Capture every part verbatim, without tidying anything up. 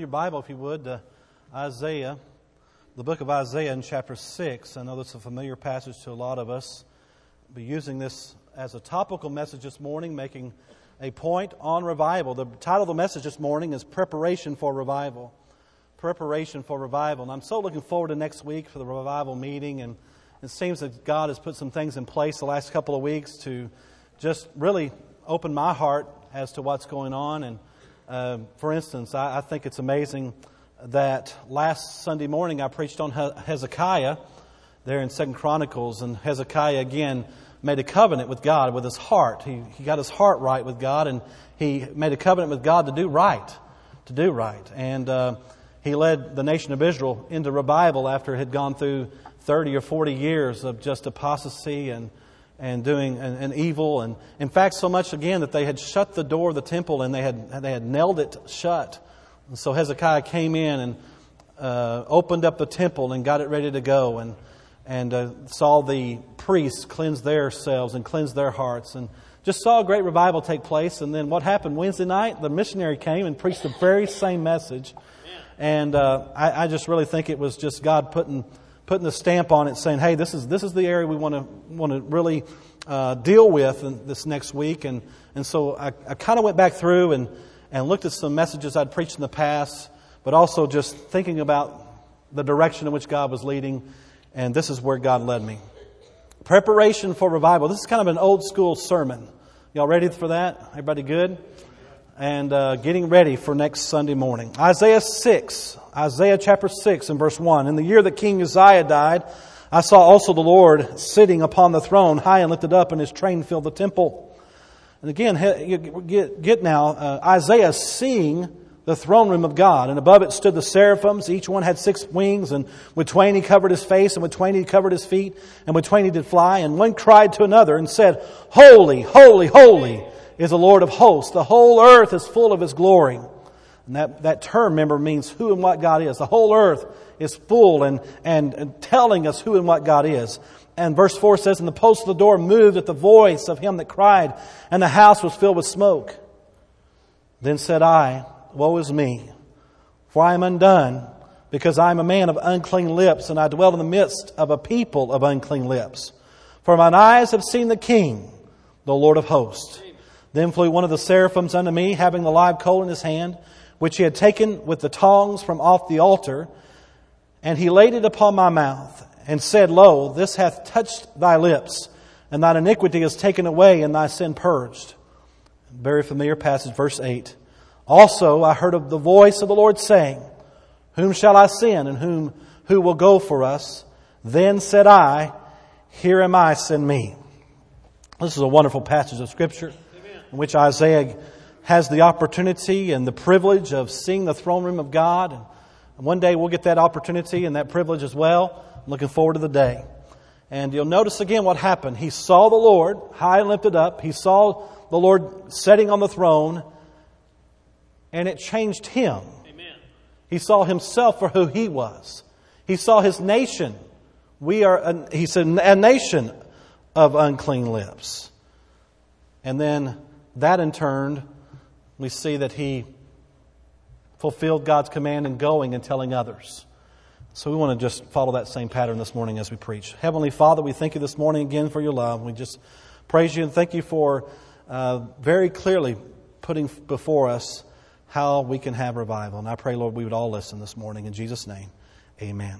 Bible, if you would, to Isaiah, the book of Isaiah in chapter six. I know that's a familiar passage to a lot of us. I'll be using this as a topical message this morning, making a point on revival. The title of the message this morning is Preparation for Revival. Preparation for Revival. And I'm so looking forward to next week for the revival meeting. And it seems that God has put some things in place the last couple of weeks to just really open my heart as to what's going on. And uh, for instance, I, I think it's amazing that last Sunday morning I preached on Hezekiah there in Second Chronicles. And Hezekiah again made a covenant with God, with his heart. He, he got his heart right with God, and he made a covenant with God to do right. To do right. And uh, he led the nation of Israel into revival after it had gone through thirty or forty years of just apostasy and and doing and, and evil. And in fact, so much again that they had shut the door of the temple and they had they had nailed it shut. And so Hezekiah came in and uh, opened up the temple and got it ready to go, and and uh, saw the priests cleanse themselves and cleanse their hearts, and just saw a great revival take place. And then what happened Wednesday night? The missionary came and preached the very same message. And uh, I, I just really think it was just God putting putting the stamp on it, saying, "Hey, this is this is the area we want to want to really uh, deal with in this next week." And and so I, I kind of went back through and and looked at some messages I'd preached in the past, but also just thinking about the direction in which God was leading. And this is where God led me. Preparation for revival. This is kind of an old school sermon. Y'all ready for that? Everybody good? And uh, getting ready for next Sunday morning. Isaiah six. Isaiah chapter six and verse one. In the year that King Uzziah died, I saw also the Lord sitting upon the throne, high and lifted up, and His train filled the temple. And again, you get, get now, uh, Isaiah seeing the throne room of God. And above it stood the seraphims. Each one had six wings. And with twain he covered his face, and with twain he covered his feet, and with twain he did fly. And one cried to another and said, Holy, holy, holy is the Lord of hosts. The whole earth is full of His glory. And that, that term, remember, means who and what God is. The whole earth is full and, and, and telling us who and what God is. And verse four says, And the post of the door moved at the voice of him that cried, and the house was filled with smoke. Then said I, Woe is me, for I am undone, because I am a man of unclean lips, and I dwell in the midst of a people of unclean lips. For mine eyes have seen the King, the Lord of hosts. Then flew one of the seraphims unto me, having the live coal in his hand, which he had taken with the tongs from off the altar. And he laid it upon my mouth, and said, Lo, this hath touched thy lips, and thine iniquity is taken away, and thy sin purged. Very familiar passage, verse eight. Also I heard of the voice of the Lord saying, Whom shall I send, and whom who will go for us? Then said I, Here am I, send me. This is a wonderful passage of Scripture in which Isaiah has the opportunity and the privilege of seeing the throne room of God. And one day we'll get that opportunity and that privilege as well. I'm looking forward to the day. And you'll notice again what happened. He saw the Lord high and lifted up. He saw the Lord sitting on the throne. And it changed him. Amen. He saw himself for who he was. He saw his nation. We are, a, he said, a nation of unclean lips. And then that in turn, we see that he fulfilled God's command in going and telling others. So we want to just follow that same pattern this morning as we preach. Heavenly Father, we thank you this morning again for your love. We just praise you and thank you for uh, very clearly putting before us how we can have revival. And I pray, Lord, we would all listen this morning. In Jesus' name, amen.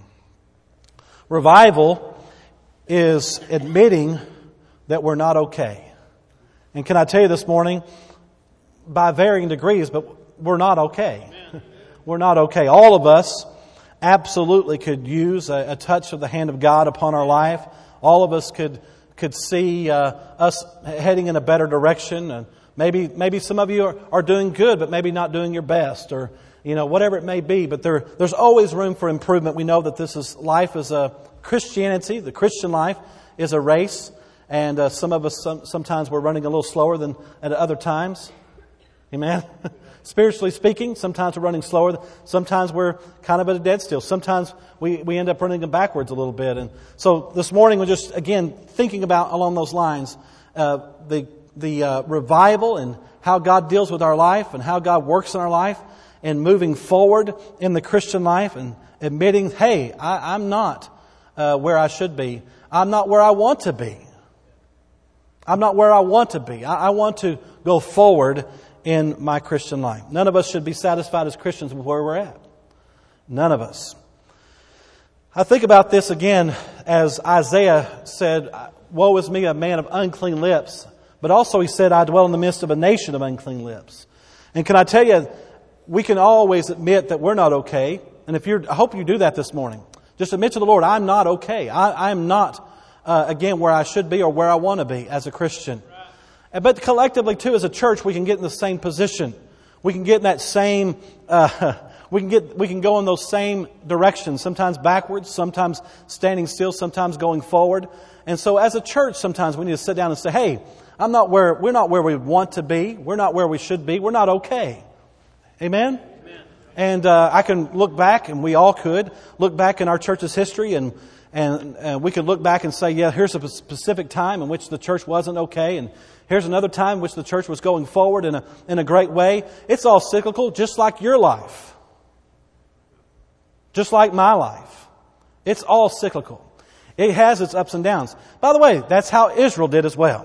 Revival is admitting that we're not okay. And can I tell you this morning, by varying degrees, but we're not okay. We're not okay. All of us absolutely could use a, a touch of the hand of God upon our life. All of us could could see uh, us heading in a better direction. And maybe maybe some of you are, are doing good, but maybe not doing your best, or you know whatever it may be. But there there's always room for improvement. We know that this is life is a Christianity. The Christian life is a race, and uh, some of us some, sometimes we're running a little slower than at other times. Amen. Spiritually speaking, sometimes we're running slower. Sometimes we're kind of at a dead still. Sometimes we, we end up running backwards a little bit. And so this morning we're just, again, thinking about along those lines, uh, the the uh, revival and how God deals with our life and how God works in our life. in moving forward in the Christian life and admitting, hey, I, I'm not uh, where I should be. I'm not where I want to be. I'm not where I want to be. I, I want to go forward in my Christian life. None of us should be satisfied as Christians with where we're at. None of us. I think about this again as Isaiah said, woe is me, a man of unclean lips. But also he said, I dwell in the midst of a nation of unclean lips. And can I tell you, we can always admit that we're not okay. And if you're, I hope you do that this morning. Just admit to the Lord, I'm not okay. I, I'm not, uh, again, where I should be or where I want to be as a Christian. But collectively, too, as a church, we can get in the same position. We can get in that same, uh, we can get, we can go in those same directions. Sometimes backwards, sometimes standing still, sometimes going forward. And so, as a church, sometimes we need to sit down and say, "Hey, I'm not where we're not where we want to be. We're not where we should be. We're not okay." Amen. Amen. And uh, I can look back, and we all could look back in our church's history, and and uh, we could look back and say, "Yeah, here's a specific time in which the church wasn't okay," and here's another time in which the church was going forward in a in a great way. It's all cyclical, just like your life. Just like my life. It's all cyclical. It has its ups and downs. By the way, that's how Israel did as well.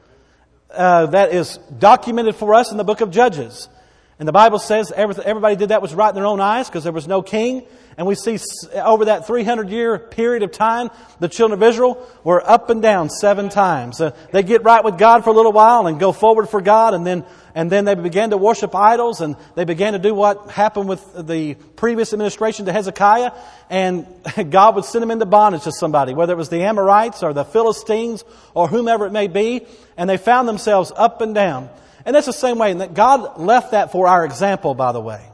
Uh, that is documented for us in the book of Judges. And the Bible says everybody did that was right in their own eyes because there was no king. And we see over that three hundred year period of time, the children of Israel were up and down seven times. Uh, they get right with God for a little while and go forward for God. And then and then they began to worship idols. And they began to do what happened with the previous administration to Hezekiah. And God would send them into bondage to somebody, whether it was the Amorites or the Philistines or whomever it may be. And they found themselves up and down. And that's the same way. And that God left that for our example, by the way.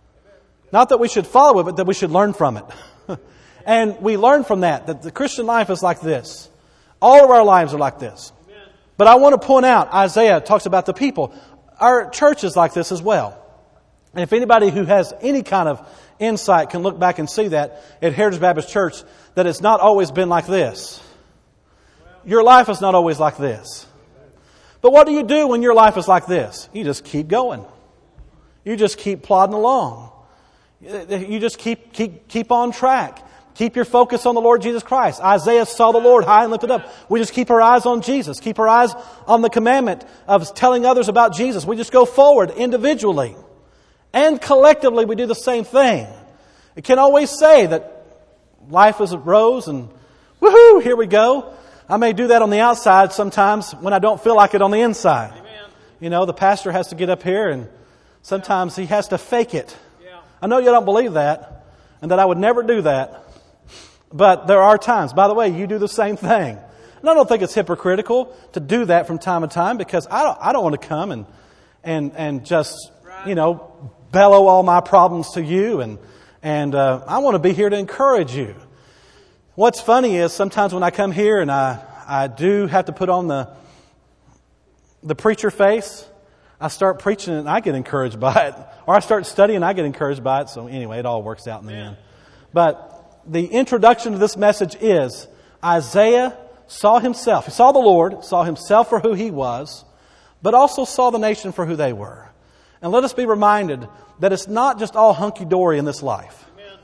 Not that we should follow it, but that we should learn from it. And we learn from that, that the Christian life is like this. All of our lives are like this. But I want to point out, Isaiah talks about the people. Our church is like this as well. And if anybody who has any kind of insight can look back and see that at Heritage Baptist Church, that it's not always been like this. Your life is not always like this. But what do you do when your life is like this? You just keep going. You just keep plodding along. You just keep keep keep on track. Keep your focus on the Lord Jesus Christ. Isaiah saw the Lord high and lifted up. We just keep our eyes on Jesus. Keep our eyes on the commandment of telling others about Jesus. We just go forward individually. And collectively we do the same thing. It can't always say that life is a rose and woohoo, here we go. I may do that on the outside sometimes when I don't feel like it on the inside. Amen. You know, the pastor has to get up here and sometimes he has to fake it. Yeah. I know you don't believe that and that I would never do that. But there are times. By the way, you do the same thing. And I don't think it's hypocritical to do that from time to time because I don't I don't want to come and and and just, right. you know, bellow all my problems to you and and uh, I want to be here to encourage you. What's funny is sometimes when I come here and I, I do have to put on the the preacher face, I start preaching and I get encouraged by it. Or I start studying and I get encouraged by it. So anyway, it all works out in the end. But the introduction to this message is Isaiah saw himself. He saw the Lord, saw himself for who he was, but also saw the nation for who they were. And let us be reminded that it's not just all hunky-dory in this life.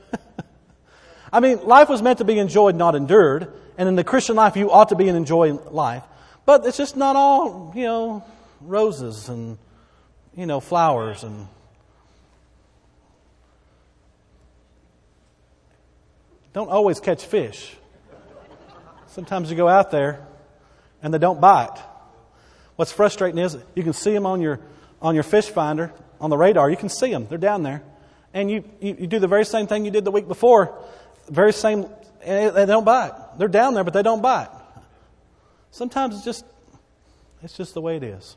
I mean, life was meant to be enjoyed, not endured. And in the Christian life, you ought to be an enjoying life. But it's just not all, you know, roses and, you know, flowers and... Don't always catch fish. Sometimes you go out there and they don't bite. What's frustrating is you can see them on your on your fish finder, on the radar. You can see them. They're down there. And you, you, you do the very same thing you did the week before. Very same, and they don't bite. They're down there, but they don't bite. Sometimes it's just, it's just the way it is.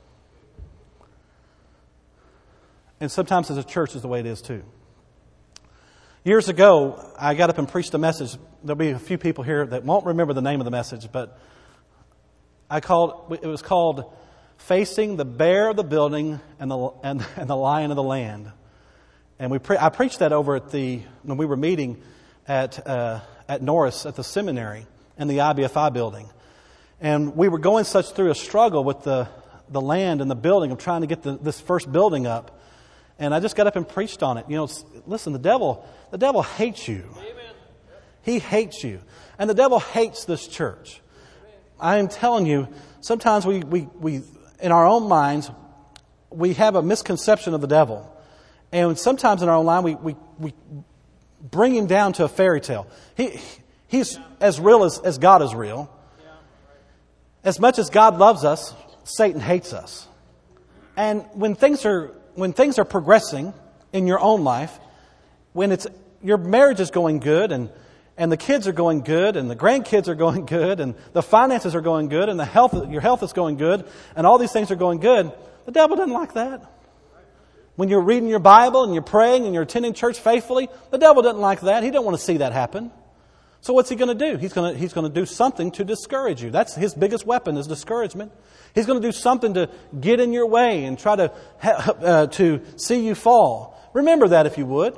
And sometimes as a church is the way it is too. Years ago, I got up and preached a message. There'll be a few people here that won't remember the name of the message, but I called. It was called "Facing the Bear of the Building and the and, and the Lion of the Land." And we pre- I preached that over at the when we were meeting at uh, at Norris at the seminary in the I B F I building, and we were going such through a struggle with the the land and the building of trying to get the, this first building up. And I just got up and preached on it. You know, listen, the devil, the devil hates you. Amen. He hates you. And the devil hates this church. I am telling you, sometimes we, we, we, in our own minds, we have a misconception of the devil. And sometimes in our own mind, we, we, we bring him down to a fairy tale. He, he's as real as, as God is real. As much as God loves us, Satan hates us. And when things are, when things are progressing in your own life, when it's, your marriage is going good and And the kids are going good, and the grandkids are going good, and the finances are going good, and the health, your health is going good, and all these things are going good. The devil doesn't like that. When you're reading your Bible and you're praying and you're attending church faithfully, the devil doesn't like that. He doesn't want to see that happen. So what's he going to do? He's going to, he's going to do something to discourage you. That's his biggest weapon, is discouragement. He's going to do something to get in your way and try to uh, to see you fall. Remember that, if you would.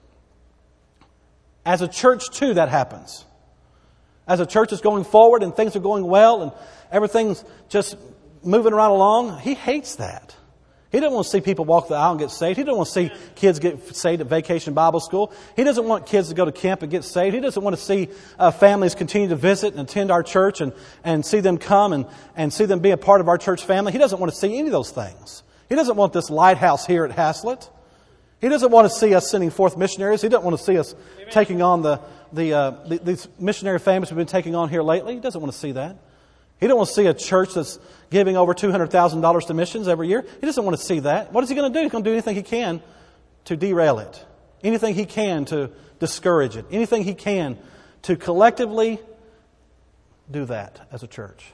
As a church, too, that happens. As a church is going forward and things are going well and everything's just moving right along, he hates that. He doesn't want to see people walk the aisle and get saved. He doesn't want to see kids get saved at Vacation Bible School. He doesn't want kids to go to camp and get saved. He doesn't want to see uh, families continue to visit and attend our church and, and see them come and, and see them be a part of our church family. He doesn't want to see any of those things. He doesn't want this lighthouse here at Haslett. He doesn't want to see us sending forth missionaries. He doesn't want to see us Amen. taking on the, the, uh, the these missionary families we've been taking on here lately. He doesn't want to see that. He doesn't want to see a church that's giving over two hundred thousand dollars to missions every year. He doesn't want to see that. What is he going to do? He's going to do anything he can to derail it. Anything he can to discourage it. Anything he can to collectively do that as a church.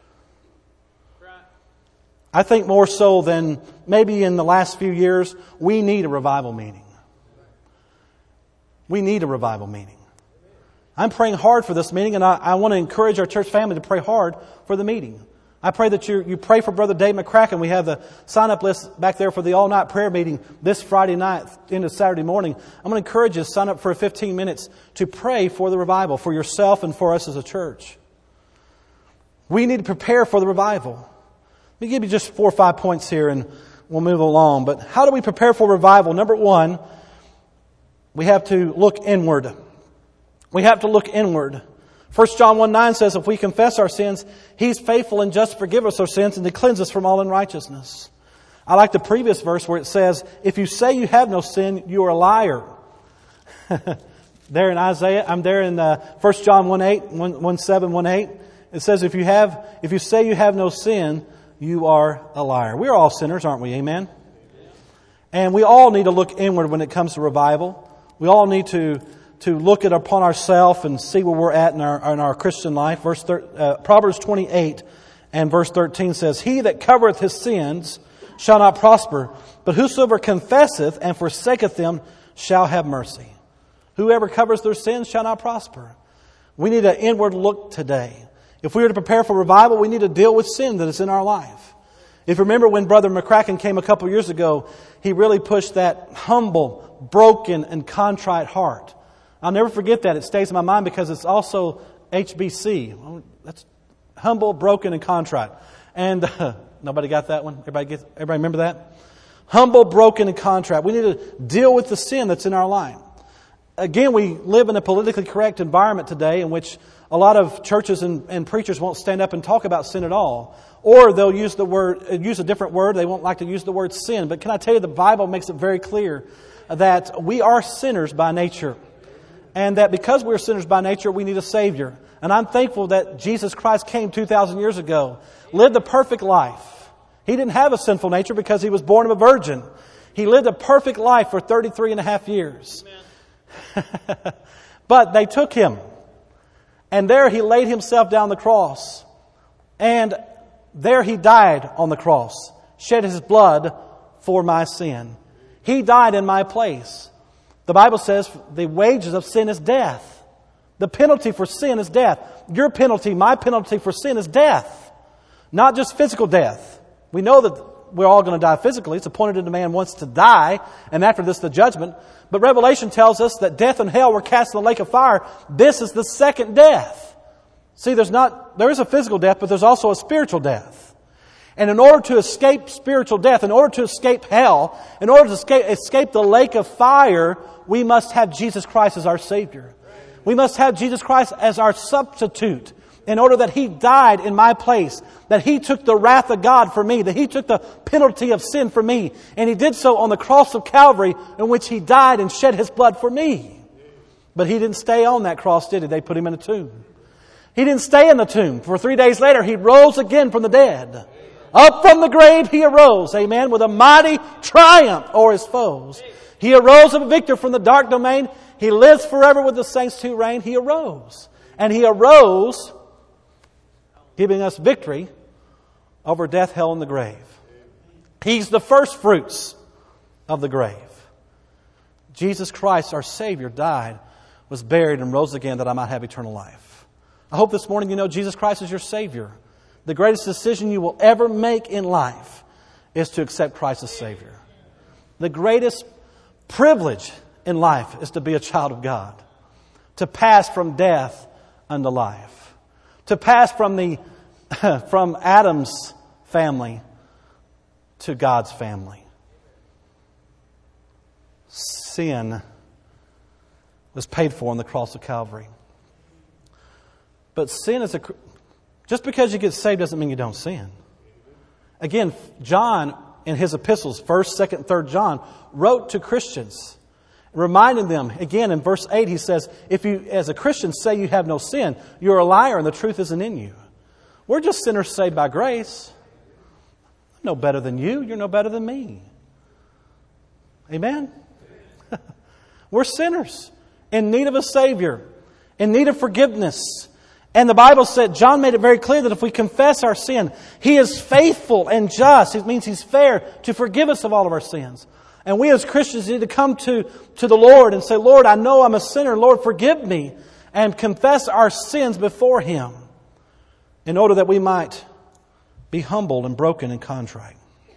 I think more so than maybe in the last few years, we need a revival meeting. We need a revival meeting. I'm praying hard for this meeting, and I, I want to encourage our church family to pray hard for the meeting. I pray that you, you pray for Brother Dave McCracken. We have the sign-up list back there for the all-night prayer meeting this Friday night into Saturday morning. I'm going to encourage you to sign up for fifteen minutes to pray for the revival, for yourself and for us as a church. We need to prepare for the revival. Let me give you just four or five points here and we'll move along. But how do we prepare for revival? Number one, we have to look inward. We have to look inward. First John one nine says, if we confess our sins, He's faithful and just to forgive us our sins and to cleanse us from all unrighteousness. I like the previous verse where it says, if you say you have no sin, you are a liar. There in Isaiah, I'm there in uh, First John one eight, one seven, one eight. It says, if you have, if you say you have no sin, you are a liar. We're all sinners, aren't we? Amen? And we all need to look inward when it comes to revival. We all need to, to look at upon ourselves and see where we're at in our, in our Christian life. Verse thir- uh, Proverbs twenty-eight and verse thirteen says, he that covereth his sins shall not prosper, but whosoever confesseth and forsaketh them shall have mercy. Whoever covers their sins shall not prosper. We need an inward look today. If we are to prepare for revival, we need to deal with sin that is in our life. If you remember when Brother McCracken came a couple years ago, he really pushed that humble, broken, and contrite heart. I'll never forget that. It stays in my mind because it's also H B C. That's humble, broken, and contrite. And uh, nobody got that one? Everybody get? Everybody remember that? Humble, broken, and contrite. We need to deal with the sin that's in our life. Again, we live in a politically correct environment today in which a lot of churches and, and preachers won't stand up and talk about sin at all. Or they'll use the word, use a different word. They won't like to use the word sin. But can I tell you, the Bible makes it very clear that we are sinners by nature. And that because we're sinners by nature, we need a Savior. And I'm thankful that Jesus Christ came two thousand years ago, lived a perfect life. He didn't have a sinful nature because He was born of a virgin. He lived a perfect life for thirty-three and a half years. But they took Him. And there He laid Himself down the cross. And there He died on the cross. Shed His blood for my sin. He died in my place. The Bible says the wages of sin is death. The penalty for sin is death. Your penalty, my penalty for sin is death. Not just physical death. We know that we're all going to die physically. It's appointed unto man once to die, and after this the judgment. But Revelation tells us that death and hell were cast in the lake of fire. This is the second death. See, there's not, there is a physical death, but there's also a spiritual death. And in order to escape spiritual death, in order to escape hell, in order to escape, escape the lake of fire, we must have Jesus Christ as our Savior. We must have Jesus Christ as our substitute in order that He died in my place, that He took the wrath of God for me, that He took the penalty of sin for me. And He did so on the cross of Calvary, in which He died and shed His blood for me. But He didn't stay on that cross, did He? They put Him in a tomb. He didn't stay in the tomb. For three days later, He rose again from the dead. Up from the grave He arose, amen, with a mighty triumph over His foes. He arose a victor from the dark domain. He lives forever with the saints to reign. He arose. And He arose, giving us victory over death, hell, and the grave. He's the first fruits of the grave. Jesus Christ, our Savior, died, was buried, and rose again that I might have eternal life. I hope this morning you know Jesus Christ is your Savior. The greatest decision you will ever make in life is to accept Christ as Savior. The greatest privilege in life is to be a child of God. To pass from death unto life. To pass from the from Adam's family to God's family. Sin was paid for on the cross of Calvary. But sin is a... Just because you get saved doesn't mean you don't sin. Again, John, in his epistles, first, second, third John, wrote to Christians, reminding them, again in verse eight, he says, if you, as a Christian, say you have no sin, you're a liar and the truth isn't in you. We're just sinners saved by grace. I'm no better than you. You're no better than me. Amen? We're sinners in need of a Savior, in need of forgiveness. And the Bible said, John made it very clear that if we confess our sin, He is faithful and just. It means He's fair to forgive us of all of our sins. And we as Christians need to come to, to the Lord and say, Lord, I know I'm a sinner. Lord, forgive me. And confess our sins before Him in order that we might be humbled and broken and contrite.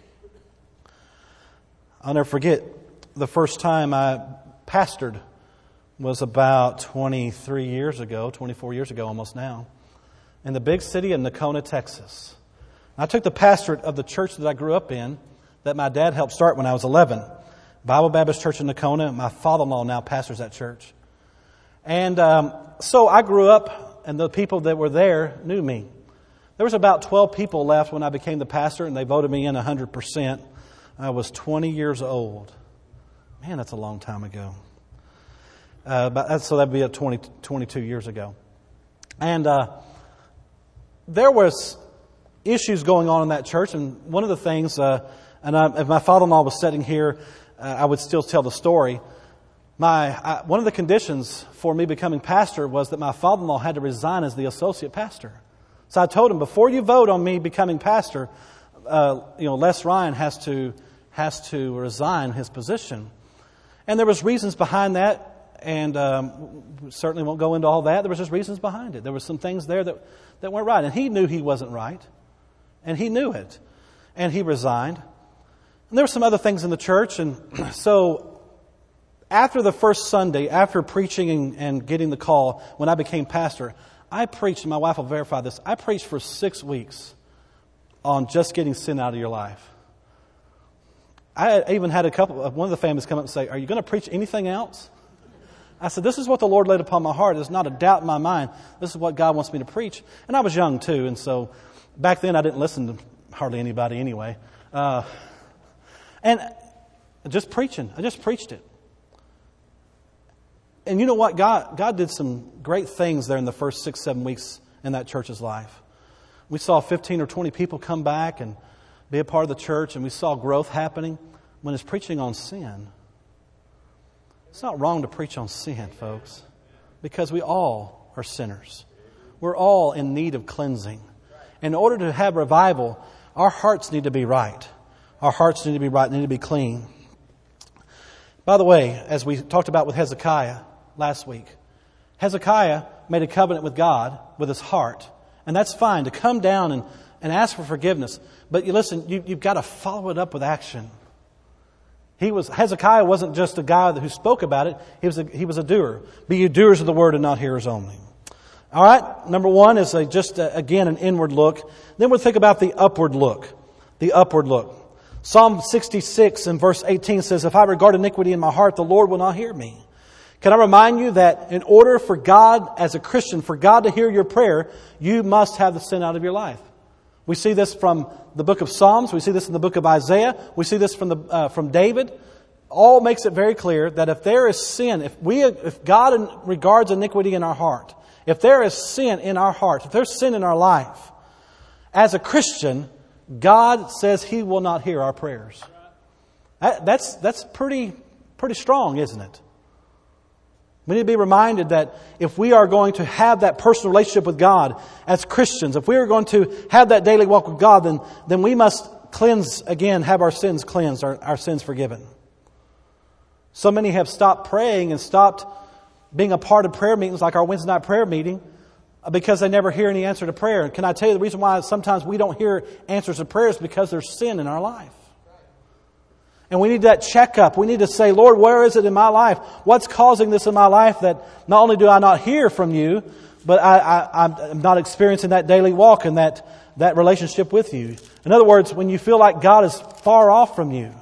I'll never forget the first time I pastored was about twenty-three years ago, twenty-four years ago almost now, in the big city of Nocona, Texas. I took the pastorate of the church that I grew up in, that my dad helped start when I was eleven. Bible Baptist Church in Nocona. My father-in-law now pastors that church. And um, so I grew up, and the people that were there knew me. There was about twelve people left when I became the pastor, and they voted me in one hundred percent. I was twenty years old. Man, that's a long time ago. Uh, but, so that would be at twenty, twenty-two years ago. And uh, there was issues going on in that church. And one of the things, uh, and I, if my father-in-law was sitting here, uh, I would still tell the story. My I, One of the conditions for me becoming pastor was that my father-in-law had to resign as the associate pastor. So I told him, before you vote on me becoming pastor, uh, you know, Les Ryan has to has to resign his position. And there was reasons behind that. And um, certainly won't go into all that. There was just reasons behind it. There were some things there that, that weren't right. And he knew he wasn't right. And he knew it. And he resigned. And there were some other things in the church. And so after the first Sunday, after preaching and, and getting the call, when I became pastor, I preached, and my wife will verify this, I preached for six weeks on just getting sin out of your life. I even had a couple of, one of the families come up and say, are you going to preach anything else? I said, this is what the Lord laid upon my heart. There's not a doubt in my mind. This is what God wants me to preach. And I was young too, and so back then I didn't listen to hardly anybody anyway. Uh, and just preaching. I just preached it. And you know what? God, God did some great things there in the first six, seven weeks in that church's life. We saw fifteen or twenty people come back and be a part of the church, and we saw growth happening when it's preaching on sin. It's not wrong to preach on sin, folks, because we all are sinners. We're all in need of cleansing. In order to have revival, our hearts need to be right. Our hearts need to be right, need to be clean. By the way, as we talked about with Hezekiah last week, Hezekiah made a covenant with God with his heart. And that's fine to come down and, and ask for forgiveness. But you listen, you, you've got to follow it up with action. He was Hezekiah wasn't just a guy who spoke about it. He was a, he was a doer. Be you doers of the word and not hearers only. All right. Number one is a, just, a, again, an inward look. Then we'll think about the upward look. the upward look. Psalm sixty-six and verse eighteen says, if I regard iniquity in my heart, the Lord will not hear me. Can I remind you that in order for God, as a Christian, for God to hear your prayer, you must have the sin out of your life. We see this from the book of Psalms. We see this in the book of Isaiah. We see this from the uh, from David. All makes it very clear that if there is sin, if we, if God regards iniquity in our heart, if there is sin in our heart, if there's sin in our life, as a Christian, God says He will not hear our prayers. That, that's that's pretty pretty strong, isn't it? We need to be reminded that if we are going to have that personal relationship with God as Christians, if we are going to have that daily walk with God, then, then we must cleanse again, have our sins cleansed, our, our sins forgiven. So many have stopped praying and stopped being a part of prayer meetings like our Wednesday night prayer meeting because they never hear any answer to prayer. And can I tell you the reason why sometimes we don't hear answers to prayer is because there's sin in our life. And we need that checkup. We need to say, Lord, where is it in my life? What's causing this in my life that not only do I not hear from you, but I, I, I'm not experiencing that daily walk and that, that relationship with you. In other words, when you feel like God is far off from you.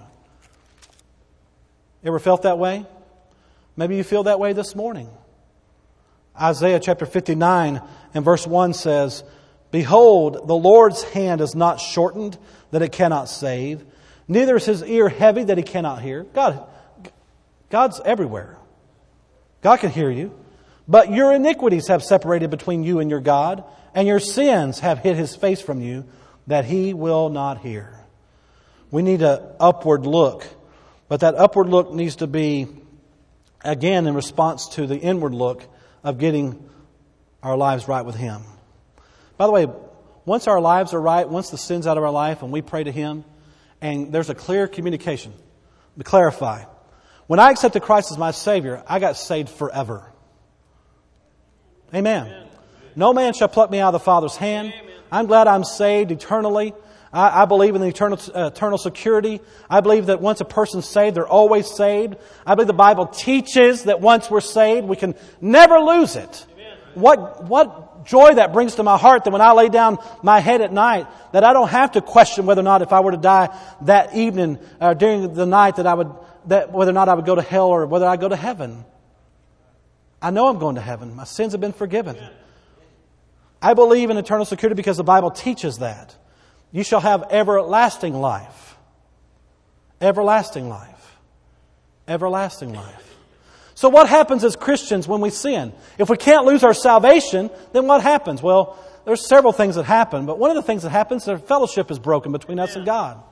Ever felt that way? Maybe you feel that way this morning. Isaiah chapter fifty-nine and verse one says, behold, the Lord's hand is not shortened that it cannot save. Neither is His ear heavy that He cannot hear. God, God's everywhere. God can hear you. But your iniquities have separated between you and your God, and your sins have hid His face from you, that He will not hear. We need an upward look. But that upward look needs to be, again, in response to the inward look of getting our lives right with Him. By the way, once our lives are right, once the sin's out of our life and we pray to Him, and there's a clear communication. To clarify, when I accepted Christ as my Savior, I got saved forever. Amen. Amen. No man shall pluck me out of the Father's hand. Amen. I'm glad I'm saved eternally. I, I believe in the eternal, uh, eternal security. I believe that once a person's saved, they're always saved. I believe the Bible teaches that once we're saved, we can never lose it. Amen. What, what joy that brings to my heart that when I lay down my head at night, that I don't have to question whether or not if I were to die that evening or during the night that I would, that whether or not I would go to hell or whether I go to heaven. I know I'm going to heaven. My sins have been forgiven. I believe in eternal security because the Bible teaches that. You shall have everlasting life. Everlasting life. Everlasting life. So what happens as Christians when we sin? If we can't lose our salvation, then what happens? Well, there's several things that happen, but one of the things that happens is our fellowship is broken between us and God.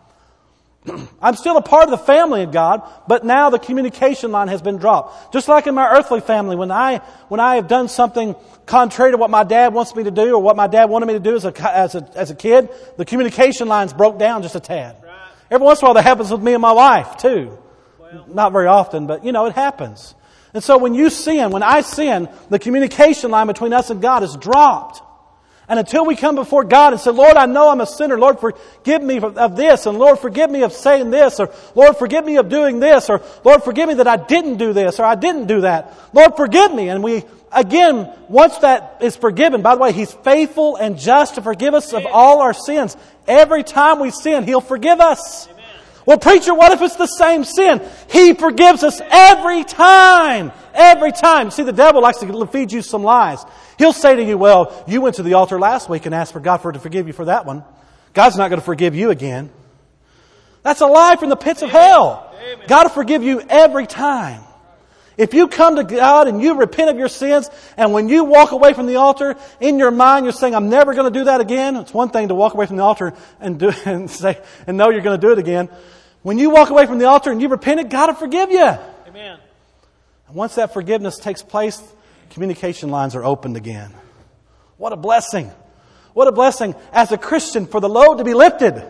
I'm still a part of the family of God, but now the communication line has been dropped. Just like in my earthly family, when I when I have done something contrary to what my dad wants me to do or what my dad wanted me to do as a as a, as a kid, the communication lines broke down just a tad. Right. Every once in a while that happens with me and my wife too. Well, not very often, but you know, it happens. And so when you sin, when I sin, the communication line between us and God is dropped. And until we come before God and say, Lord, I know I'm a sinner. Lord, forgive me of this. And Lord, forgive me of saying this. Or Lord, forgive me of doing this. Or Lord, forgive me that I didn't do this. Or I didn't do that. Lord, forgive me. And we, again, once that is forgiven, by the way, He's faithful and just to forgive us of all our sins. Every time we sin, He'll forgive us. Amen. Well, preacher, what if it's the same sin? He forgives us every time. Every time. See, the devil likes to feed you some lies. He'll say to you, well, you went to the altar last week and asked for God for to forgive you for that one. God's not going to forgive you again. That's a lie from the pits of hell. Amen. God will forgive you every time. If you come to God and you repent of your sins, and when you walk away from the altar, in your mind you're saying, I'm never going to do that again. It's one thing to walk away from the altar and do and say and know you're going to do it again. When you walk away from the altar and you repent it, God will forgive you. Amen. And once that forgiveness takes place, communication lines are opened again. What a blessing. What a blessing as a Christian for the load to be lifted.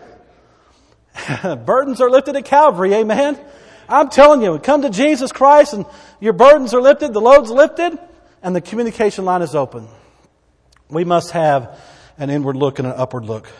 Burdens are lifted at Calvary, amen? I'm telling you, come to Jesus Christ and your burdens are lifted, the load's lifted, and the communication line is open. We must have an inward look and an upward look.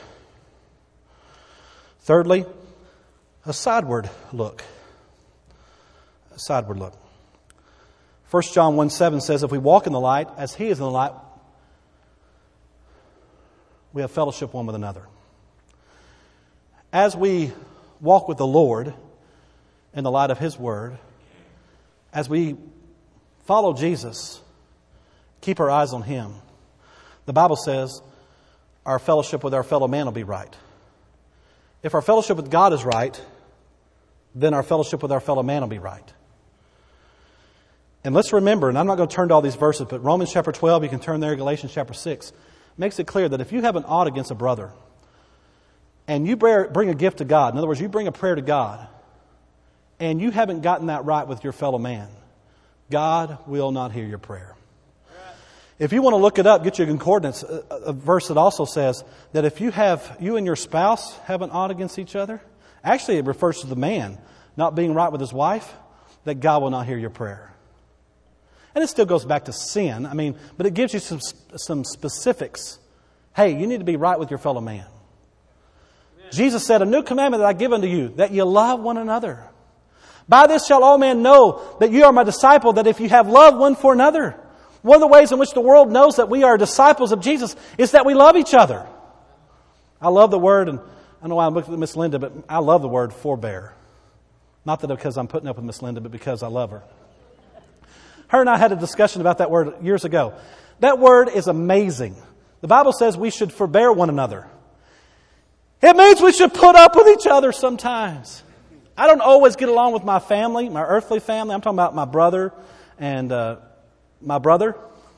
Thirdly, a sideward look. A sideward look. First John one seven says, if we walk in the light, as He is in the light, we have fellowship one with another. as we walk with the Lord in the light of His Word, as we follow Jesus, keep our eyes on Him, the Bible says our fellowship with our fellow man will be right. If our fellowship with God is right, then our fellowship with our fellow man will be right. And let's remember, and I'm not going to turn to all these verses, but Romans chapter twelve, you can turn there, Galatians chapter six, makes it clear that if you have an ought against a brother, and you bring a gift to God, in other words, you bring a prayer to God, and you haven't gotten that right with your fellow man, God will not hear your prayer. If you want to look it up, get your concordance, a, a verse that also says that if you have, you and your spouse have an ought against each other, actually it refers to the man not being right with his wife, that God will not hear your prayer. And it still goes back to sin, I mean, but it gives you some some specifics. Hey, you need to be right with your fellow man. Amen. Jesus said, a new commandment that I give unto you, that you love one another. By this shall all men know that you are my disciple, that if you have love one for another. One of the ways in which the world knows that we are disciples of Jesus is that we love each other. I love the word, and I don't know why I'm looking at Miss Linda, but I love the word forbear. Not that because I'm putting up with Miss Linda, but because I love her. Her and I had a discussion about that word years ago. That word is amazing. The Bible says we should forbear one another. It means we should put up with each other sometimes. I don't always get along with my family, my earthly family. I'm talking about my brother and uh, my brother.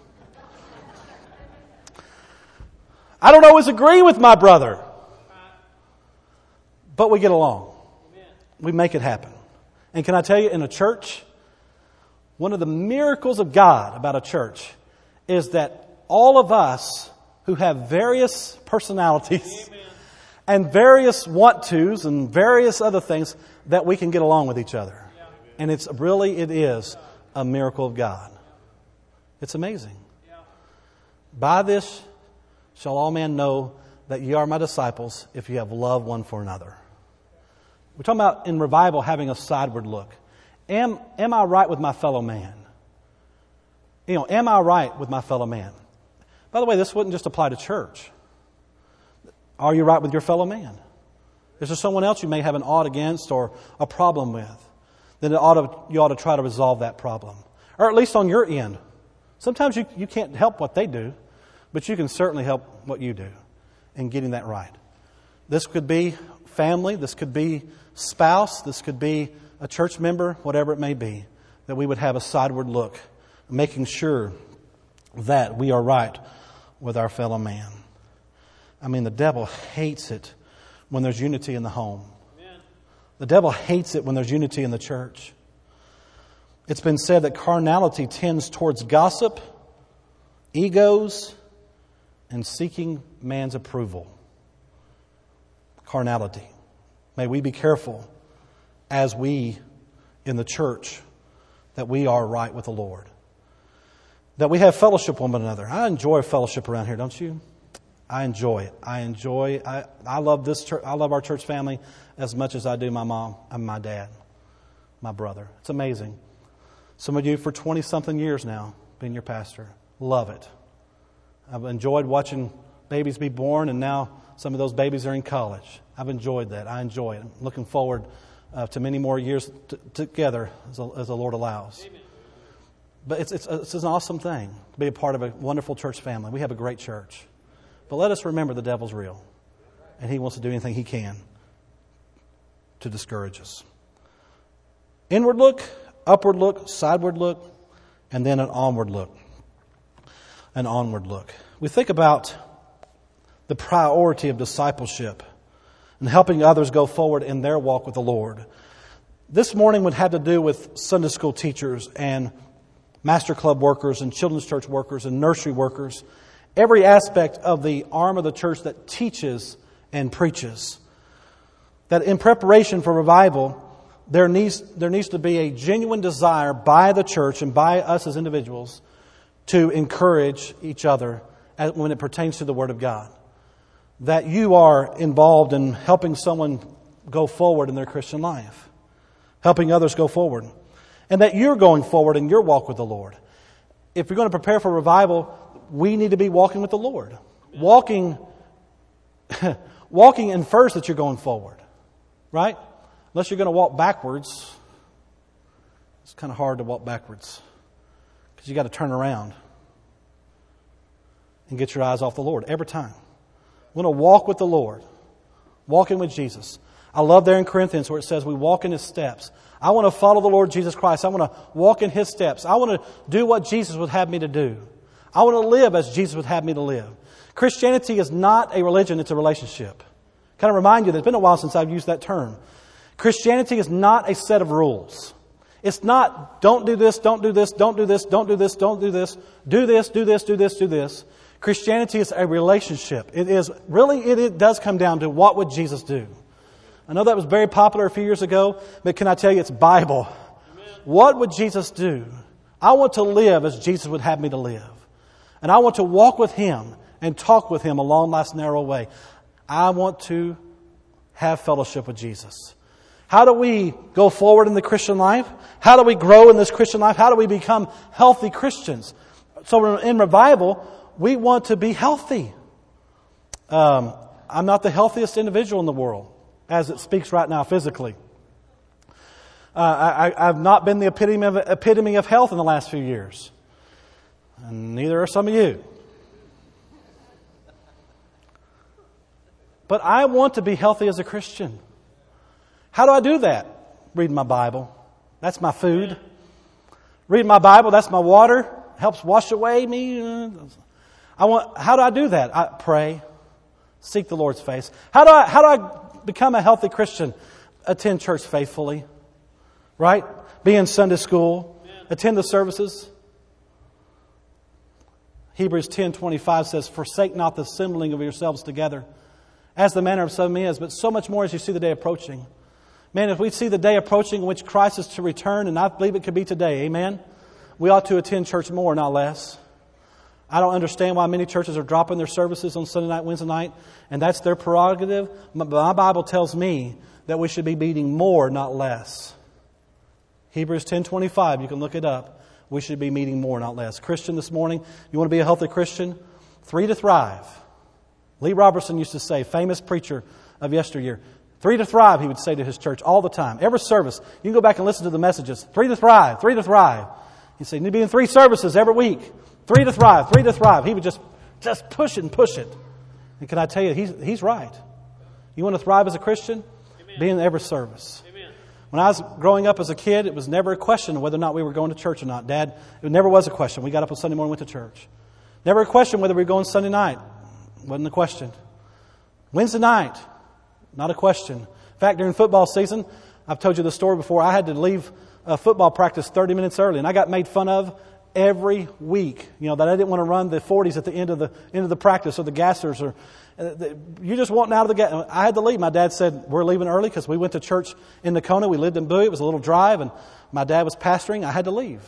I don't always agree with my brother. But we get along. We make it happen. And can I tell you, in a church, one of the miracles of God about a church is that all of us who have various personalities Amen. And various want-tos and various other things, that we can get along with each other. Yeah. And it's really, it is a miracle of God. It's amazing. Yeah. By this shall all men know that ye are my disciples, if you have love one for another. We're talking about in revival having a sideward look. Am, am I right with my fellow man? You know, am I right with my fellow man? By the way, this wouldn't just apply to church. Are you right with your fellow man? Is there someone else you may have an ought against or a problem with? Then it ought to, you ought to try to resolve that problem. Or at least on your end. Sometimes you, you can't help what they do, but you can certainly help what you do in getting that right. This could be family, this could be spouse, this could be a church member, whatever it may be, that we would have a sideward look, making sure that we are right with our fellow man. I mean, the devil hates it when there's unity in the home. Amen. The devil hates it when there's unity in the church. It's been said that carnality tends towards gossip, egos, and seeking man's approval. Carnality. May we be careful as we in the church that we are right with the Lord. That we have fellowship with one another. I enjoy fellowship around here, don't you? I enjoy it. I enjoy I, I love this church. I love our church family as much as I do my mom and my dad, my brother. It's amazing. Some of you for twenty-something years now, being your pastor. Love it. I've enjoyed watching babies be born, and now some of those babies are in college. I've enjoyed that. I enjoy it. I'm looking forward uh, to many more years t- together as, a, as the Lord allows. Amen. But it's, it's, it's an awesome thing to be a part of a wonderful church family. We have a great church. But let us remember the devil's real. And he wants to do anything he can to discourage us. Inward look, upward look, sideward look, and then an onward look. An onward look. We think about the priority of discipleship and helping others go forward in their walk with the Lord. This morning would have to do with Sunday school teachers and Master Club workers and children's church workers and nursery workers. Every aspect of the arm of the church that teaches and preaches. That in preparation for revival, there needs, there needs to be a genuine desire by the church and by us as individuals to encourage each other when it pertains to the Word of God. That you are involved in helping someone go forward in their Christian life. Helping others go forward. And that you're going forward in your walk with the Lord. If you're going to prepare for revival, we need to be walking with the Lord. Walking, Walking infers that you're going forward, right? Unless you're going to walk backwards, it's kind of hard to walk backwards because you got to turn around and get your eyes off the Lord every time. We want to walk with the Lord, walking with Jesus. I love there in Corinthians where it says we walk in His steps. I want to follow the Lord Jesus Christ. I want to walk in His steps. I want to do what Jesus would have me to do. I want to live as Jesus would have me to live. Christianity is not a religion, it's a relationship. Kind of remind you that it's been a while since I've used that term. Christianity is not a set of rules. It's not, don't do this, don't do this, don't do this, don't do this, don't do this, do this, do this, do this, do this. Christianity is a relationship. It is, really, it, it does come down to what would Jesus do? I know that was very popular a few years ago, but can I tell you it's Bible. Amen. What would Jesus do? I want to live as Jesus would have me to live. And I want to walk with Him and talk with Him along life's narrow way. I want to have fellowship with Jesus. How do we go forward in the Christian life? How do we grow in this Christian life? How do we become healthy Christians? So in revival, we want to be healthy. Um, I'm not the healthiest individual in the world, as it speaks right now physically. Uh, I, I've not been the epitome of, epitome of health in the last few years. And neither are some of you. But I want to be healthy as a Christian. How do I do that? Reading my Bible. That's my food. Reading my Bible, that's my water. Helps wash away me. I want. How do I do that? I pray. Seek the Lord's face. How do I, how do I become a healthy Christian? Attend church faithfully. Right? Be in Sunday school. Attend the services. Hebrews ten twenty-five says, forsake not the assembling of yourselves together, as the manner of some is, but so much more as you see the day approaching. Man, if we see the day approaching in which Christ is to return, and I believe it could be today, amen, we ought to attend church more, not less. I don't understand why many churches are dropping their services on Sunday night, Wednesday night, and that's their prerogative. My Bible tells me that we should be meeting more, not less. Hebrews ten twenty-five, you can look it up. We should be meeting more, not less. Christian, this morning, you want to be a healthy Christian? Three to thrive. Lee Robertson used to say, famous preacher of yesteryear, three to thrive, he would say to his church all the time. Every service. You can go back and listen to the messages. Three to thrive, three to thrive. He'd say, you need to be in three services every week. Three to thrive, three to thrive. He would just, just push it and push it. And can I tell you, he's, he's right. You want to thrive as a Christian? Amen. Be in every service. Amen. When I was growing up as a kid, it was never a question of whether or not we were going to church or not. Dad, it never was a question. We got up on Sunday morning and went to church. Never a question whether we were going Sunday night. Wasn't a question. Wednesday night, not a question. In fact, during football season, I've told you the story before, I had to leave uh, football practice thirty minutes early, and I got made fun of every week. You know, that I didn't want to run the forties at the end of the end of the practice, or the gassers, or uh, the, you just wanting out of the gas. I had to leave. My dad said, we're leaving early because we went to church in Nakona. We lived in Bowie. It was a little drive, and my dad was pastoring. I had to leave.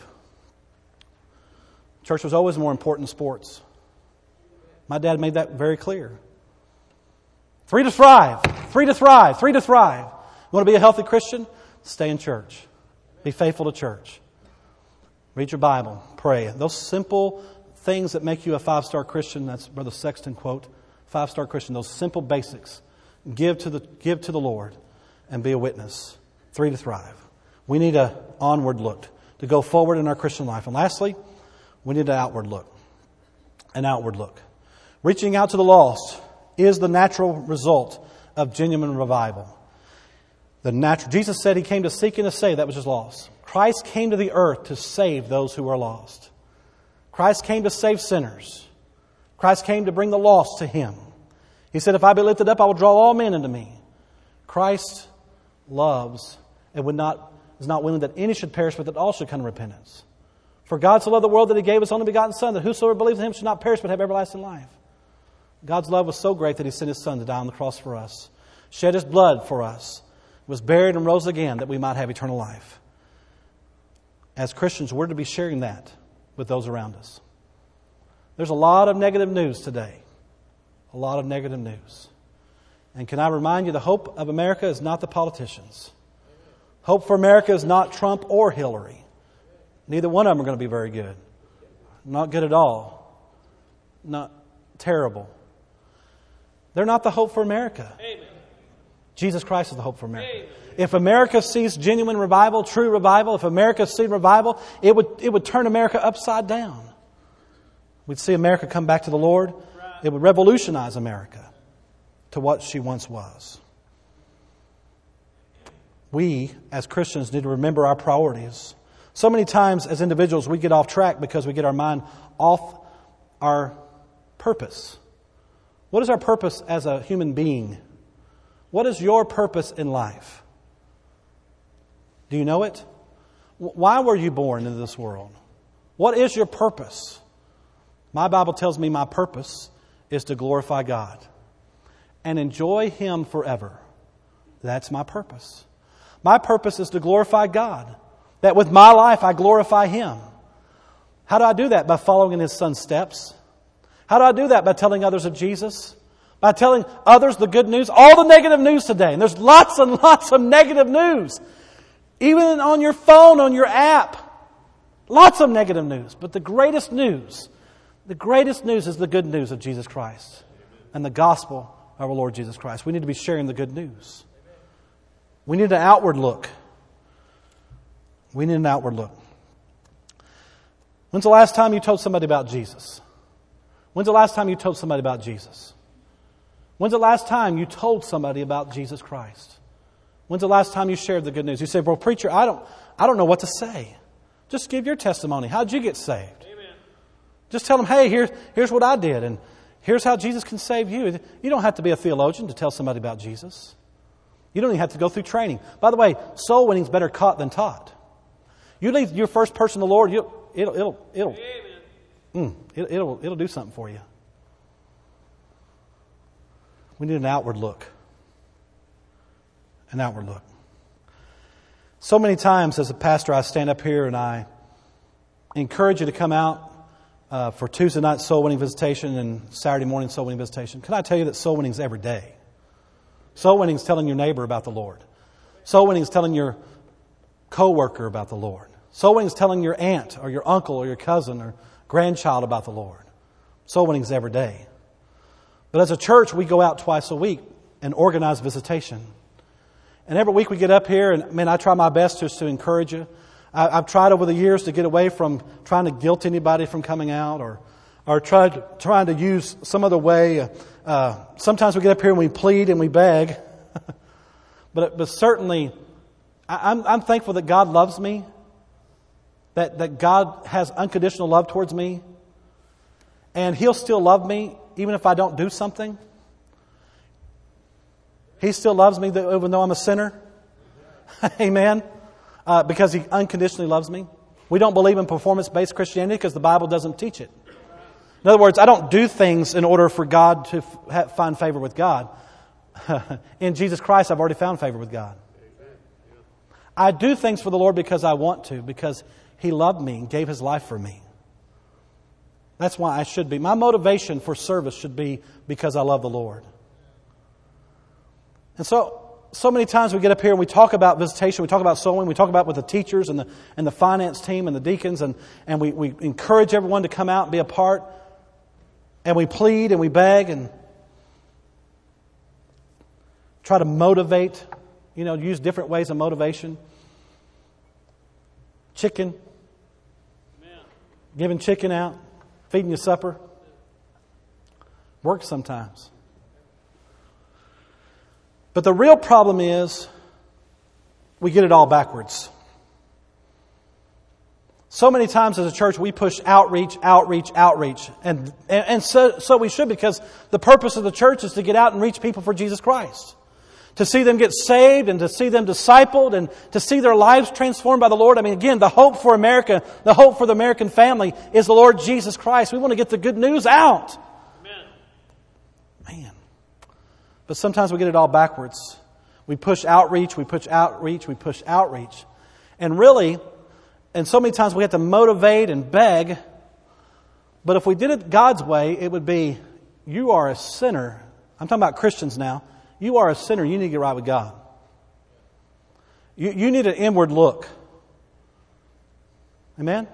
Church was always more important than sports. My dad made that very clear. Three to thrive. Three to thrive. Three to thrive. You want to be a healthy Christian? Stay in church. Be faithful to church. Read your Bible. Pray. Those simple things that make you a five-star Christian, that's Brother Sexton quote, five-star Christian, those simple basics. Give to the, give to the Lord and be a witness. Three to thrive. We need an onward look to go forward in our Christian life. And lastly, we need an outward look. An outward look. Reaching out to the lost is the natural result of genuine revival. The natural, Jesus said He came to seek and to save that which is lost. Christ came to the earth to save those who are lost. Christ came to save sinners. Christ came to bring the lost to Him. He said, if I be lifted up, I will draw all men unto me. Christ loves and would not, is not willing that any should perish, but that all should come to repentance. For God so loved the world that He gave His only begotten Son, that whosoever believes in Him should not perish, but have everlasting life. God's love was so great that He sent His Son to die on the cross for us. Shed His blood for us. Was buried and rose again that we might have eternal life. As Christians, we're to be sharing that with those around us. There's a lot of negative news today. A lot of negative news. And can I remind you, the hope of America is not the politicians. Hope for America is not Trump or Hillary. Neither one of them are going to be very good. Not good at all. Not terrible. They're not the hope for America. Amen. Jesus Christ is the hope for America. Amen. If America sees genuine revival, true revival, if America sees revival, it would, it would turn America upside down. We'd see America come back to the Lord. Right. It would revolutionize America to what she once was. We, as Christians, need to remember our priorities. So many times as individuals, we get off track because we get our mind off our purpose. What is our purpose as a human being? What is your purpose in life? Do you know it? Why were you born into this world? What is your purpose? My Bible tells me my purpose is to glorify God and enjoy Him forever. That's my purpose. My purpose is to glorify God. That with my life I glorify Him. How do I do that? By following in His Son's steps. How do I do that? By telling others of Jesus. By telling others the good news. All the negative news today. And there's lots and lots of negative news. Even on your phone, on your app. Lots of negative news. But the greatest news, the greatest news is the good news of Jesus Christ. And the gospel of our Lord Jesus Christ. We need to be sharing the good news. We need an outward look. We need an outward look. When's the last time you told somebody about Jesus? When's the last time you told somebody about Jesus? When's the last time you told somebody about Jesus Christ? When's the last time you shared the good news? You say, well, preacher, I don't, I don't know what to say. Just give your testimony. How'd you get saved? Amen. Just tell them, hey, here, here's what I did, and here's how Jesus can save you. You don't have to be a theologian to tell somebody about Jesus. You don't even have to go through training. By the way, soul winning's better caught than taught. You lead your first person to the Lord, you'll, it'll, it'll, it'll, mm, it, it'll, it'll do something for you. We need an outward look. An outward look. So many times as a pastor, I stand up here and I encourage you to come out uh, for Tuesday night soul winning visitation and Saturday morning soul winning visitation. Can I tell you that soul winning is every day? Soul winning is telling your neighbor about the Lord. Soul winning is telling your co-worker about the Lord. Soul winning is telling your aunt or your uncle or your cousin or grandchild about the Lord. Soul winning is every day. But as a church, we go out twice a week and organize visitation. And every week we get up here, and man, I try my best just to encourage you. I, I've tried over the years to get away from trying to guilt anybody from coming out, or or tried trying to use some other way. Uh, sometimes we get up here and we plead and we beg, but but certainly, I, I'm I'm thankful that God loves me. That that God has unconditional love towards me, and He'll still love me even if I don't do something. He still loves me even though I'm a sinner. Amen. Uh, because He unconditionally loves me. We don't believe in performance-based Christianity because the Bible doesn't teach it. In other words, I don't do things in order for God to f- find favor with God. In Jesus Christ, I've already found favor with God. I do things for the Lord because I want to, because He loved me and gave His life for me. That's why I should be. My motivation for service should be because I love the Lord. And so, so many times we get up here and we talk about visitation, we talk about soul winning, we talk about with the teachers and the and the finance team and the deacons, and, and we, we encourage everyone to come out and be a part. And we plead and we beg and try to motivate, you know, use different ways of motivation. Chicken. Amen. Giving chicken out. Feeding you supper. Works sometimes. But the real problem is we get it all backwards. So many times as a church we push outreach, outreach, outreach. And, and, and so, so we should, because the purpose of the church is to get out and reach people for Jesus Christ. To see them get saved and to see them discipled and to see their lives transformed by the Lord. I mean, again, the hope for America, the hope for the American family is the Lord Jesus Christ. We want to get the good news out. Amen. Man. But sometimes we get it all backwards. We push outreach, we push outreach, we push outreach. And really, and so many times we have to motivate and beg. But if we did it God's way, it would be, you are a sinner. I'm talking about Christians now. You are a sinner. You need to get right with God. You, you need an inward look. Amen?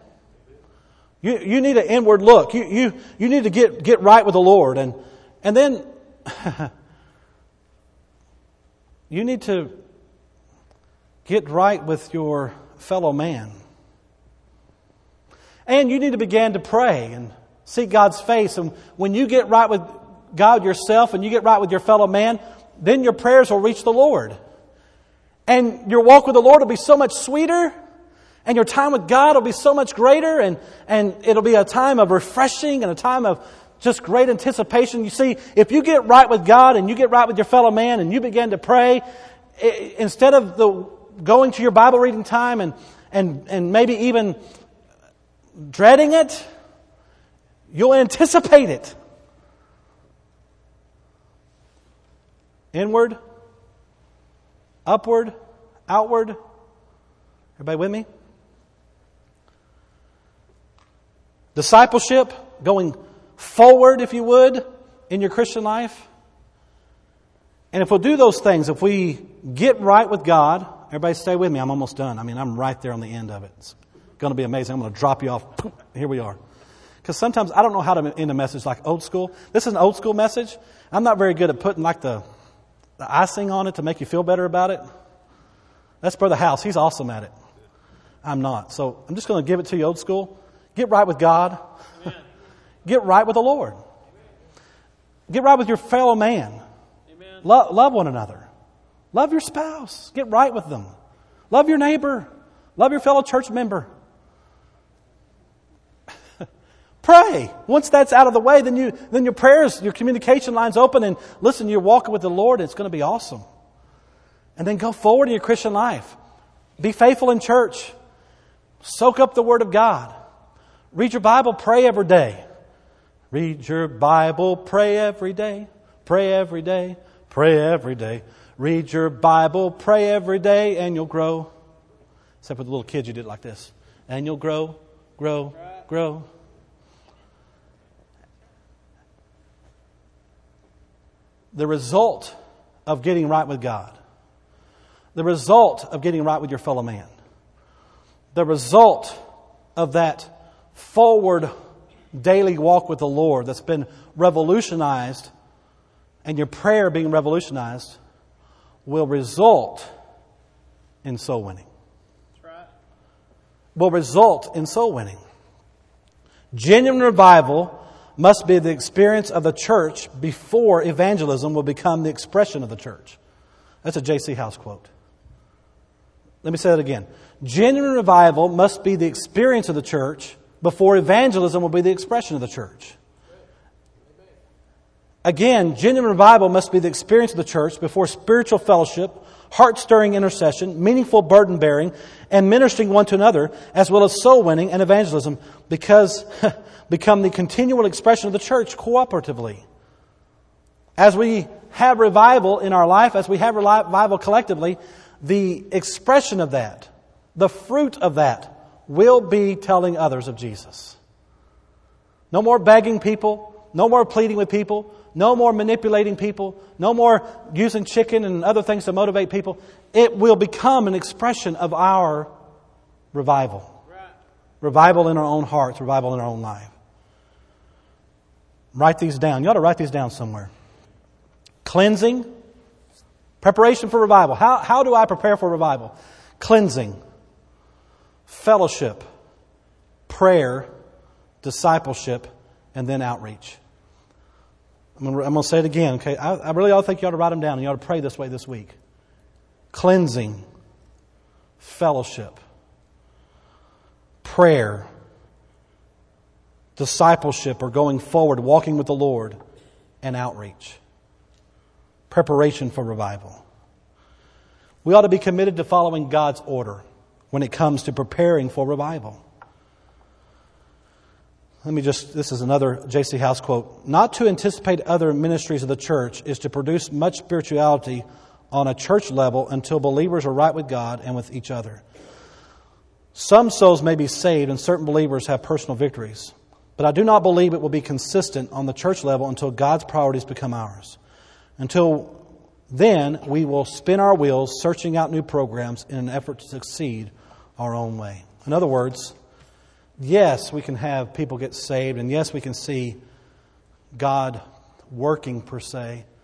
You, you need an inward look. You, you, you need to get, get right with the Lord. And, and then you need to get right with your fellow man. And you need to begin to pray and seek God's face. And when you get right with God yourself and you get right with your fellow man, then your prayers will reach the Lord. And your walk with the Lord will be so much sweeter. And your time with God will be so much greater. And, and it'll be a time of refreshing and a time of just great anticipation. You see, if you get right with God and you get right with your fellow man and you begin to pray, it, instead of the going to your Bible reading time and, and, and maybe even dreading it, you'll anticipate it. Inward, upward, outward. Everybody with me? Discipleship, going forward, if you would, in your Christian life. And if we'll do those things, if we get right with God, everybody stay with me, I'm almost done. I mean, I'm right there on the end of it. It's going to be amazing. I'm going to drop you off. Here we are. Because sometimes I don't know how to end a message like old school. This is an old school message. I'm not very good at putting like the, the icing on it to make you feel better about it. That's Brother House. He's awesome at it. I'm not. So I'm just going to give it to you old school. Get right with God. Get right with the Lord. Get right with your fellow man. Lo- love one another. Love your spouse. Get right with them. Love your neighbor. Love your fellow church member. Pray. Once that's out of the way, then you then your prayers, your communication line's open, and listen, you're walking with the Lord, and it's going to be awesome. And then go forward in your Christian life. Be faithful in church. Soak up the Word of God. Read your Bible, pray every day. Read your Bible, pray every day. Pray every day, pray every day. Read your Bible, pray every day, and you'll grow. Except for the little kids, you did it like this. And you'll grow, grow, grow. The result of getting right with God, the result of getting right with your fellow man, the result of that forward daily walk with the Lord that's been revolutionized, and your prayer being revolutionized, will result in soul winning. That's right. Will result in soul winning. Genuine revival must be the experience of the church before evangelism will become the expression of the church. That's a J C House quote. Let me say that again. Genuine revival must be the experience of the church before evangelism will be the expression of the church. Again, genuine revival must be the experience of the church before spiritual fellowship, heart-stirring intercession, meaningful burden-bearing, and ministering one to another, as well as soul winning and evangelism, because become the continual expression of the church cooperatively. As we have revival in our life, as we have revival collectively, the expression of that, the fruit of that, will be telling others of Jesus. No more begging people, no more pleading with people, no more manipulating people, no more using chicken and other things to motivate people. It will become an expression of our revival. Right. Revival in our own hearts, revival in our own life. Write these down. You ought to write these down somewhere. Cleansing, preparation for revival. How, how do I prepare for revival? Cleansing, fellowship, prayer, discipleship, and then outreach. I'm going to, I'm going to say it again, okay? I, I really ought to think you ought to write them down, and you ought to pray this way this week. Cleansing, fellowship, prayer, discipleship, or going forward, walking with the Lord, and outreach. Preparation for revival. We ought to be committed to following God's order when it comes to preparing for revival. Let me just, this is another J C House quote. Not to anticipate other ministries of the church is to produce much spirituality on a church level until believers are right with God and with each other. Some souls may be saved and certain believers have personal victories, but I do not believe it will be consistent on the church level until God's priorities become ours. Until then, we will spin our wheels searching out new programs in an effort to succeed our own way. In other words, yes, we can have people get saved, and yes, we can see God working per se,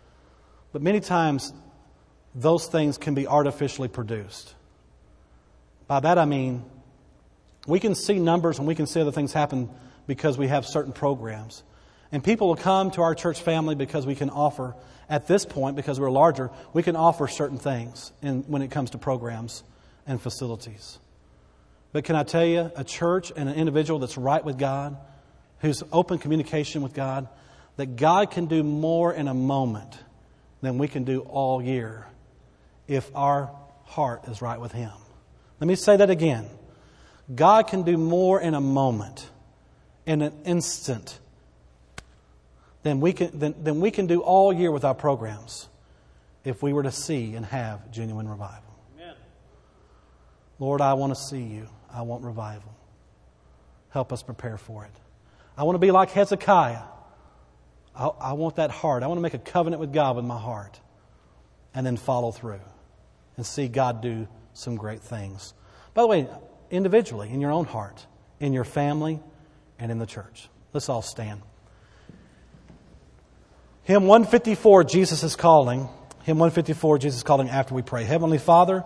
But many times, those things can be artificially produced. By that I mean, we can see numbers and we can see other things happen because we have certain programs. And people will come to our church family because we can offer, at this point, because we're larger, we can offer certain things in, when it comes to programs and facilities. But can I tell you, a church and an individual that's right with God, who's open communication with God, that God can do more in a moment than we can do all year if our heart is right with Him. Let me say that again. God can do more in a moment, in an instant, than we can, than, than we can do all year with our programs if we were to see and have genuine revival. Amen. Lord, I want to see You. I want revival. Help us prepare for it. I want to be like Hezekiah. I, I want that heart. I want to make a covenant with God with my heart and then follow through and see God do some great things. By the way, individually, in your own heart, in your family, and in the church. Let's all stand. Hymn one fifty-four, Jesus is Calling. Hymn one fifty-four, Jesus is Calling after we pray. Heavenly Father,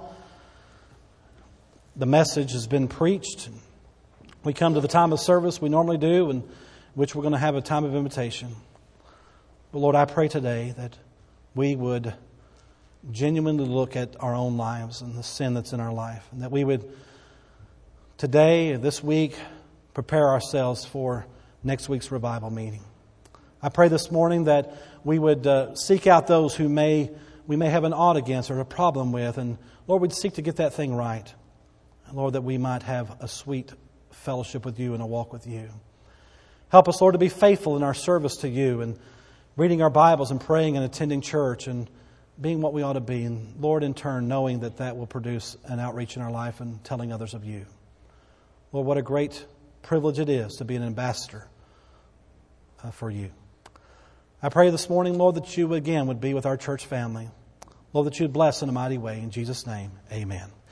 the message has been preached. We come to the time of service we normally do, in which we're going to have a time of invitation. But Lord, I pray today that we would genuinely look at our own lives and the sin that's in our life. And that we would today, this week, prepare ourselves for next week's revival meeting. I pray this morning that we would uh, seek out those who may we may have an ought against or a problem with. And Lord, we'd seek to get that thing right. And Lord, that we might have a sweet fellowship with You and a walk with You. Help us, Lord, to be faithful in our service to You and reading our Bibles and praying and attending church and being what we ought to be. And Lord, in turn, knowing that that will produce an outreach in our life and telling others of You. Lord, what a great privilege it is to be an ambassador uh, for You. I pray this morning, Lord, that You again would be with our church family. Lord, that You would bless in a mighty way. In Jesus' name, amen.